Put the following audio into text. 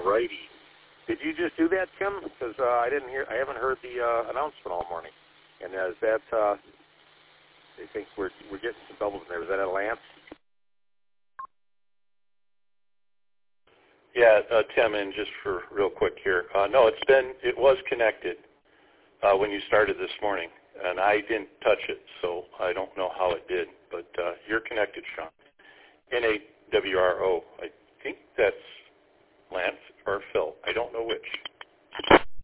righty. Did you just do that, Tim? Because I haven't heard the announcement all morning. And is that? I think we're getting some doubles in there. Is that a Lance? Yeah, Tim, and just for real quick here. No, it was connected when you started this morning, and I didn't touch it, so I don't know how it did. But you're connected, Sean. NAWRO. I think that's Lance or Phil. I don't know which.